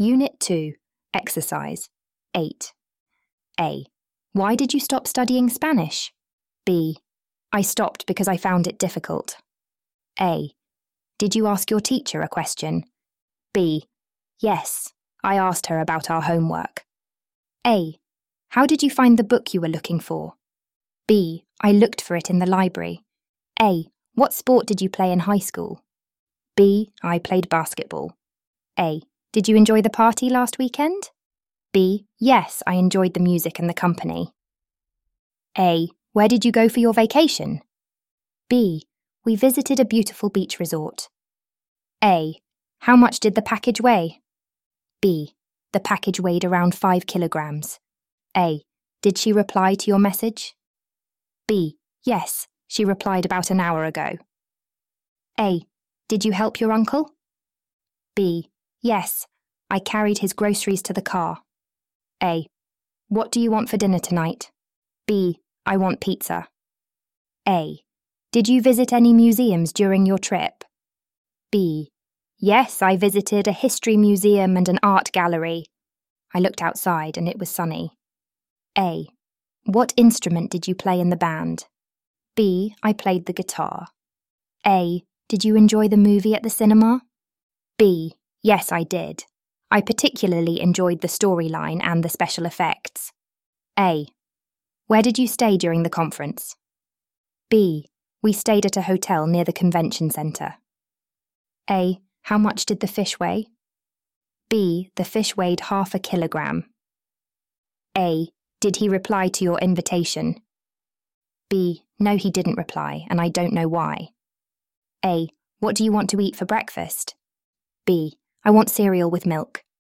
Unit 2, Exercise 8. A. Why did you stop studying Spanish? B. I stopped because I found it difficult. A. Did you ask your teacher a question? B. Yes, I asked her about our homework. A. How did you find the book you were looking for? B. I looked for it in the library. A. What sport did you play in high school? B. I played basketball. A. Did you enjoy the party last weekend? B. Yes, I enjoyed the music and the company. A. Where did you go for your vacation? B. We visited a beautiful beach resort. A. How much did the package weigh? B. The package weighed around 5 kilograms. A. Did she reply to your message? B. Yes, she replied about an hour ago. A. Did you help your uncle? B. Yes, I carried his groceries to the car. A. What do you want for dinner tonight? B. I want pizza. A. Did you visit any museums during your trip? B. Yes, I visited a history museum and an art gallery. I looked outside and it was sunny. A. What instrument did you play in the band? B. I played the guitar. A. Did you enjoy the movie at the cinema? B. Yes, I did. I particularly enjoyed the storyline and the special effects. A. Where did you stay during the conference? B. We stayed at a hotel near the convention centre. A. How much did the fish weigh? B. The fish weighed 0.5 kilogram. A. Did he reply to your invitation? B. No, he didn't reply, and I don't know why. A. What do you want to eat for breakfast? B. I want cereal with milk.